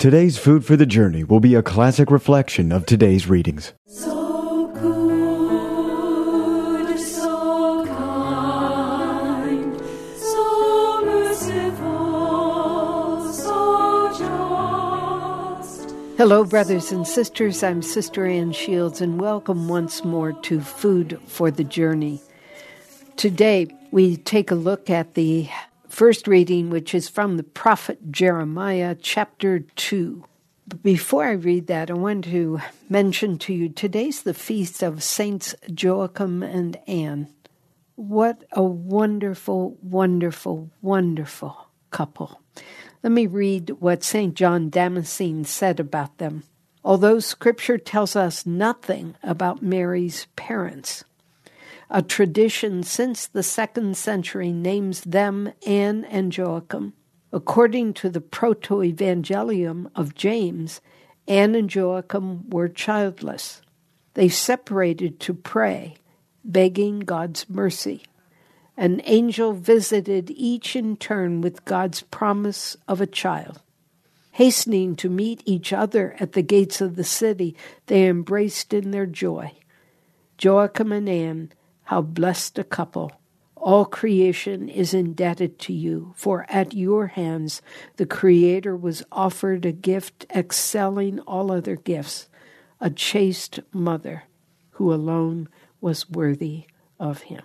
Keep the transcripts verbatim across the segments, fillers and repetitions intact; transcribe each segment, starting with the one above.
Today's Food for the Journey will be a classic reflection of today's readings. So good, so kind, so merciful, so just. Hello, brothers and sisters. I'm Sister Ann Shields, and welcome once more to Food for the Journey. Today, we take a look at the first reading, which is from the prophet Jeremiah, chapter two. But before I read that, I want to mention to you, today's the feast of Saints Joachim and Anne. What a wonderful, wonderful, wonderful couple. Let me read what Saint John Damascene said about them. Although Scripture tells us nothing about Mary's parents, a tradition since the second century names them Anne and Joachim. According to the Proto-Evangelium of James, Anne and Joachim were childless. They separated to pray, begging God's mercy. An angel visited each in turn with God's promise of a child. Hastening to meet each other at the gates of the city, they embraced in their joy. Joachim and Anne, how blessed a couple! All creation is indebted to you, for at your hands the Creator was offered a gift excelling all other gifts, a chaste mother who alone was worthy of him.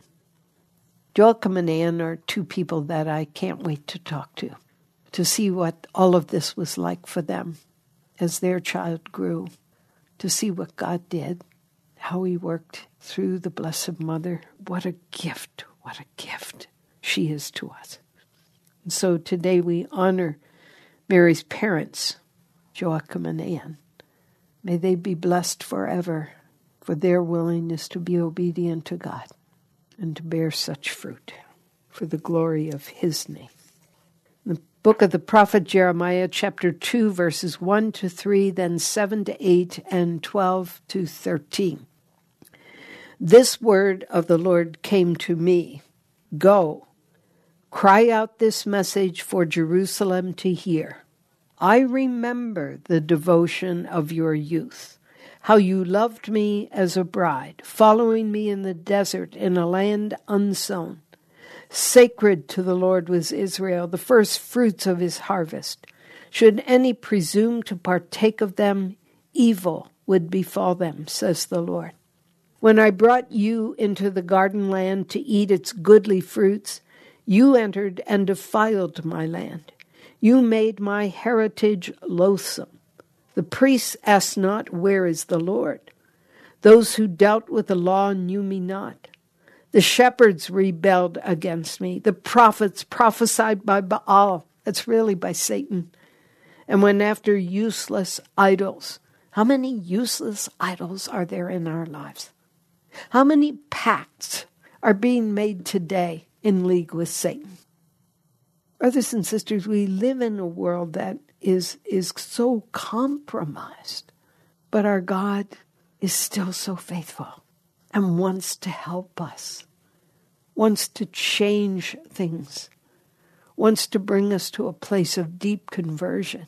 Joachim and Anne are two people that I can't wait to talk to, to see what all of this was like for them as their child grew, to see what God did, how he worked through the Blessed Mother. What a gift, what a gift she is to us. And so today we honor Mary's parents, Joachim and Anne. May they be blessed forever for their willingness to be obedient to God and to bear such fruit for the glory of his name. The book of the prophet Jeremiah, chapter two, verses one to three, then seven to eight, and twelve to thirteen. This word of the Lord came to me. Go, cry out this message for Jerusalem to hear. I remember the devotion of your youth, how you loved me as a bride, following me in the desert in a land unsown. Sacred to the Lord was Israel, the first fruits of his harvest. Should any presume to partake of them, evil would befall them, says the Lord. When I brought you into the garden land to eat its goodly fruits, you entered and defiled my land. You made my heritage loathsome. The priests asked not, where is the Lord? Those who dealt with the law knew me not. The shepherds rebelled against me. The prophets prophesied by Baal. That's really by Satan. And went after useless idols. How many useless idols are there in our lives? How many pacts are being made today in league with Satan? Brothers and sisters, we live in a world that is, is so compromised, but our God is still so faithful and wants to help us, wants to change things, wants to bring us to a place of deep conversion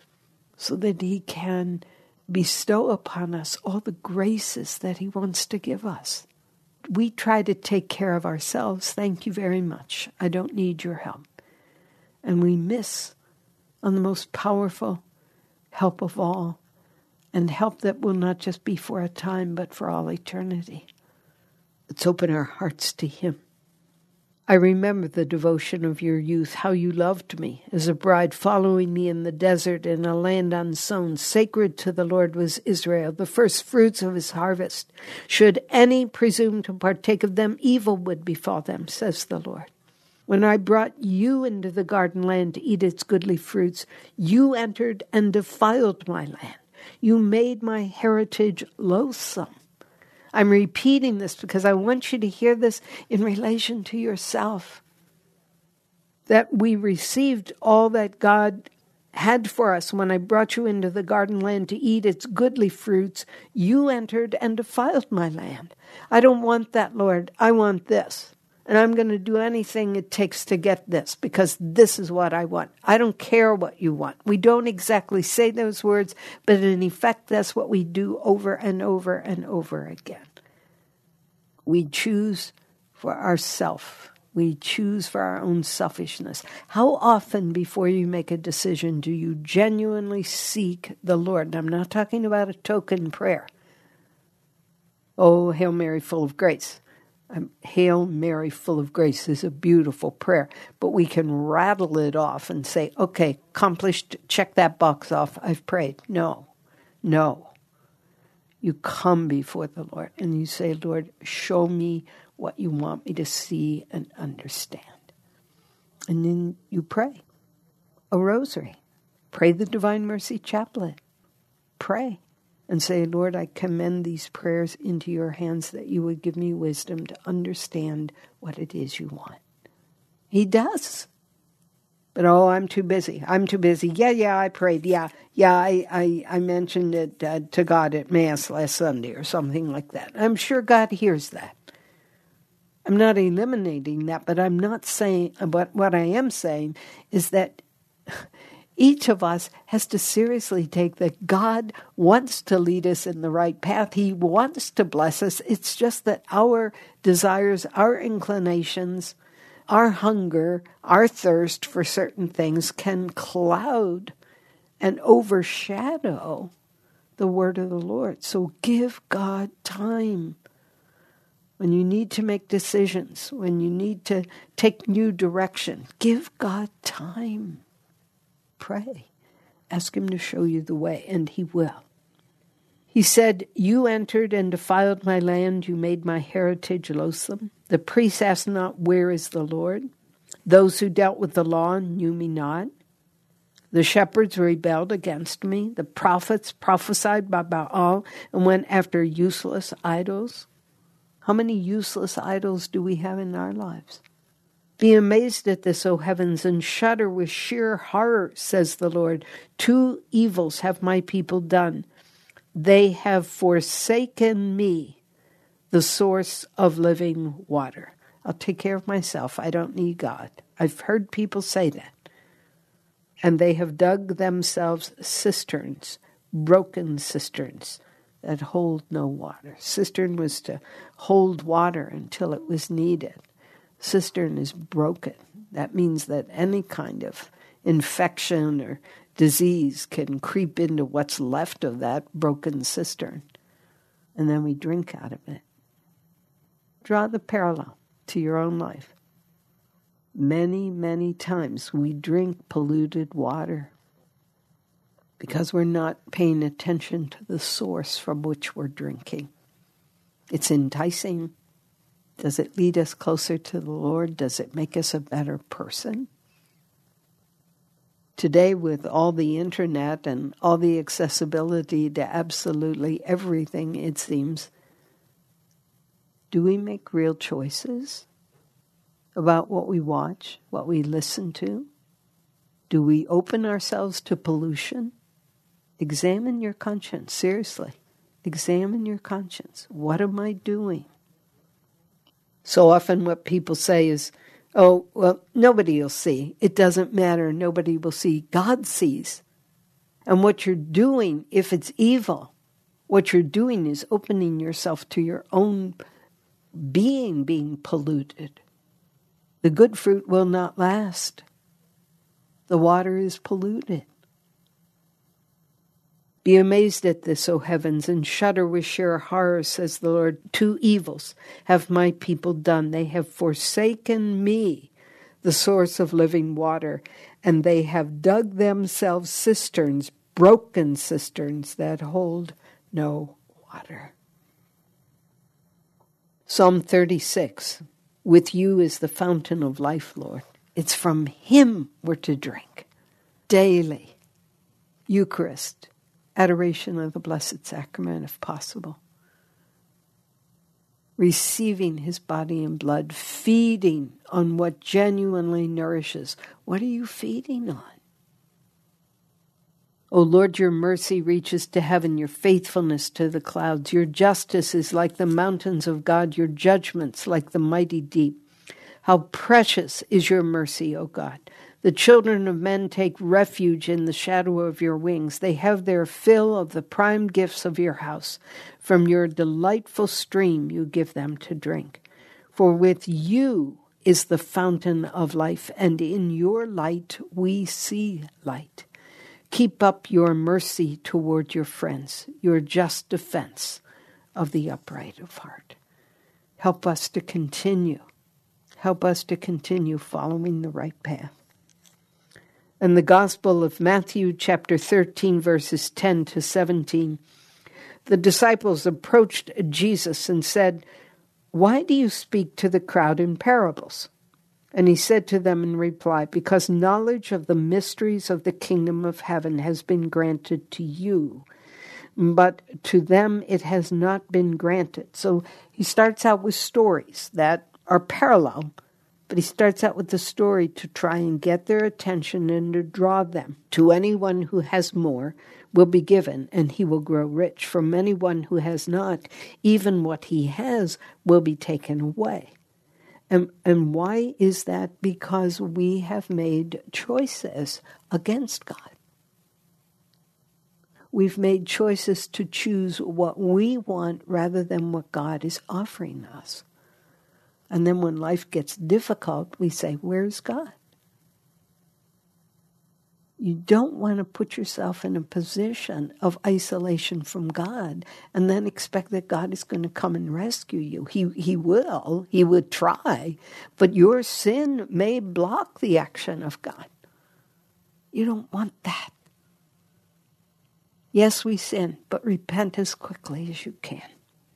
so that he can bestow upon us all the graces that he wants to give us. We try to take care of ourselves. Thank you very much. I don't need your help. And we miss on the most powerful help of all, and help that will not just be for a time, but for all eternity. Let's open our hearts to him. I remember the devotion of your youth, how you loved me as a bride, following me in the desert in a land unsown. Sacred to the Lord was Israel, the first fruits of his harvest. Should any presume to partake of them, evil would befall them, says the Lord. When I brought you into the garden land to eat its goodly fruits, you entered and defiled my land. You made my heritage loathsome. I'm repeating this because I want you to hear this in relation to yourself. That we received all that God had for us when I brought you into the garden land to eat its goodly fruits. You entered and defiled my land. I don't want that, Lord. I want this. and I'm going to do anything it takes to get this because this is what I want. I don't care what you want. We don't exactly say those words, but in effect, that's what we do over and over and over again. We choose for ourself. We choose for our own selfishness. How often before you make a decision do you genuinely seek the Lord? And I'm not talking about a token prayer. Oh, Hail Mary, full of grace. Um, Hail Mary, full of grace is a beautiful prayer, but we can rattle it off and say, okay, accomplished, check that box off, I've prayed. No, no. You come before the Lord and you say, Lord, show me what you want me to see and understand. And then you pray a rosary. Pray the Divine Mercy Chaplet. Pray. And say, Lord, I commend these prayers into your hands that you would give me wisdom to understand what it is you want. He does. But, oh, I'm too busy. I'm too busy. Yeah, yeah, I prayed. Yeah, yeah, I, I, I mentioned it uh, to God at Mass last Sunday or something like that. I'm sure God hears that. I'm not eliminating that, but I'm not saying, but what I am saying is that each of us has to seriously take that God wants to lead us in the right path. He wants to bless us. It's just that our desires, our inclinations, our hunger, our thirst for certain things can cloud and overshadow the word of the Lord. So give God time. When you need to make decisions, when you need to take new direction, give God time. Pray. Ask him to show you the way, and he will. He said, you entered and defiled my land. You made my heritage loathsome. The priests asked not, where is the Lord? Those who dealt with the law knew me not. The shepherds rebelled against me. The prophets prophesied by Baal and went after useless idols. How many useless idols do we have in our lives? Be amazed at this, O heavens, and shudder with sheer horror, says the Lord. Two evils have my people done. They have forsaken me, the source of living water. I'll take care of myself. I don't need God. I've heard people say that. And they have dug themselves cisterns, broken cisterns that hold no water. Cistern was to hold water until it was needed. Cistern is broken. That means that any kind of infection or disease can creep into what's left of that broken cistern, and then we drink out of it. Draw the parallel to your own life. Many, many times we drink polluted water because we're not paying attention to the source from which we're drinking. It's enticing. Does it lead us closer to the Lord? Does it make us a better person? Today, with all the internet and all the accessibility to absolutely everything, it seems, do we make real choices about what we watch, what we listen to? Do we open ourselves to pollution? Examine your conscience, seriously. Examine your conscience. What am I doing? So often what people say is, oh, well, nobody will see. It doesn't matter. Nobody will see. God sees. And what you're doing, if it's evil, what you're doing is opening yourself to your own being being polluted. The good fruit will not last. The water is polluted. Be amazed at this, O heavens, and shudder with sheer horror, says the Lord. Two evils have my people done. They have forsaken me, the source of living water, and they have dug themselves cisterns, broken cisterns that hold no water. Psalm thirty-six, with you is the fountain of life, Lord. It's from him we're to drink daily. Eucharist. Adoration of the Blessed Sacrament, if possible. Receiving his body and blood, feeding on what genuinely nourishes. What are you feeding on? O Lord, your mercy reaches to heaven, your faithfulness to the clouds. Your justice is like the mountains of God, your judgments like the mighty deep. How precious is your mercy, O God. The children of men take refuge in the shadow of your wings. They have their fill of the prime gifts of your house. From your delightful stream you give them to drink. For with you is the fountain of life, and in your light we see light. Keep up your mercy toward your friends, your just defense of the upright of heart. Help us to continue. Help us to continue following the right path. In the Gospel of Matthew, chapter thirteen, verses ten to seventeen, the disciples approached Jesus and said, "Why do you speak to the crowd in parables?" And he said to them in reply, "Because knowledge of the mysteries of the kingdom of heaven has been granted to you, but to them it has not been granted." So he starts out with stories that are parallel, but he starts out with the story to try and get their attention and to draw them. To anyone who has more will be given, and he will grow rich. From anyone who has not, even what he has will be taken away. And, and why is that? Because we have made choices against God. We've made choices to choose what we want rather than what God is offering us. And then when life gets difficult, we say, "Where's God?" You don't want to put yourself in a position of isolation from God and then expect that God is going to come and rescue you. He he will. He would try. But your sin may block the action of God. You don't want that. Yes, we sin, but repent as quickly as you can.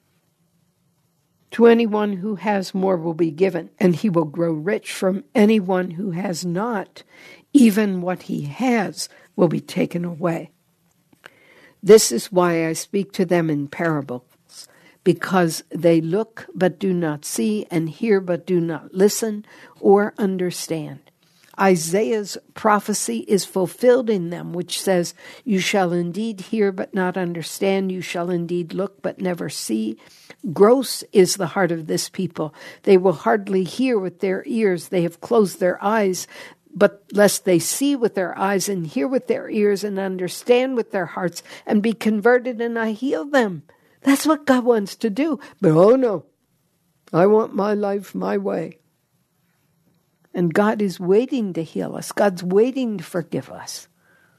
To anyone who has more will be given, and he will grow rich. From anyone who has not, even what he has will be taken away. This is why I speak to them in parables, because they look but do not see, and hear but do not listen or understand. Isaiah's prophecy is fulfilled in them, which says, "You shall indeed hear but not understand. You shall indeed look but never see. Gross is the heart of this people. They will hardly hear with their ears. They have closed their eyes, but lest they see with their eyes and hear with their ears and understand with their hearts and be converted, and I heal them." That's what God wants to do. But oh no, I want my life my way. And God is waiting to heal us. God's waiting to forgive us.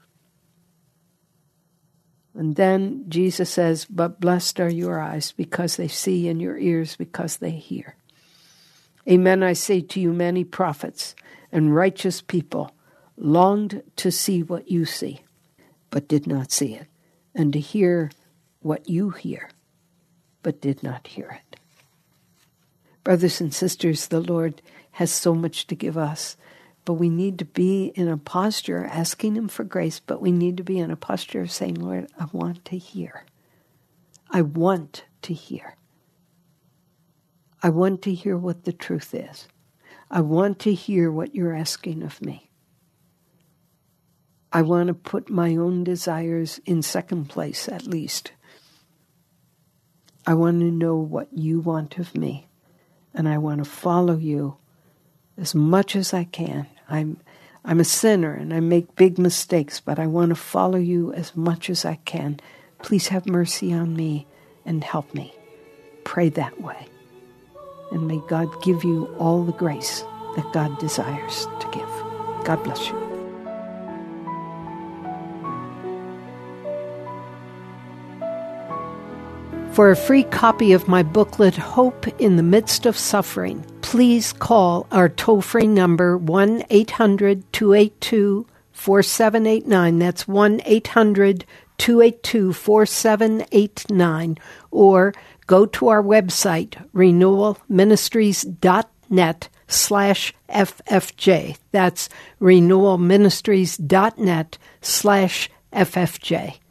And then Jesus says, "But blessed are your eyes because they see, and your ears because they hear." Amen, I say to you, many prophets and righteous people longed to see what you see, but did not see it, and to hear what you hear, but did not hear it. Brothers and sisters, the Lord has so much to give us, but we need to be in a posture asking him for grace, but we need to be in a posture of saying, "Lord, I want to hear. I want to hear. I want to hear what the truth is. I want to hear what you're asking of me. I want to put my own desires in second place, at least. I want to know what you want of me, and I want to follow you as much as I can. I'm I'm a sinner and I make big mistakes, but I want to follow you as much as I can. Please have mercy on me and help me." Pray that way. And may God give you all the grace that God desires to give. God bless you. For a free copy of my booklet, Hope in the Midst of Suffering, please call our toll-free number one eight hundred two eight two four seven eight nine. That's one eight hundred two eight two four seven eight nine. Or go to our website, renewal ministries dot net slash F F J. That's renewal ministries dot net slash F F J.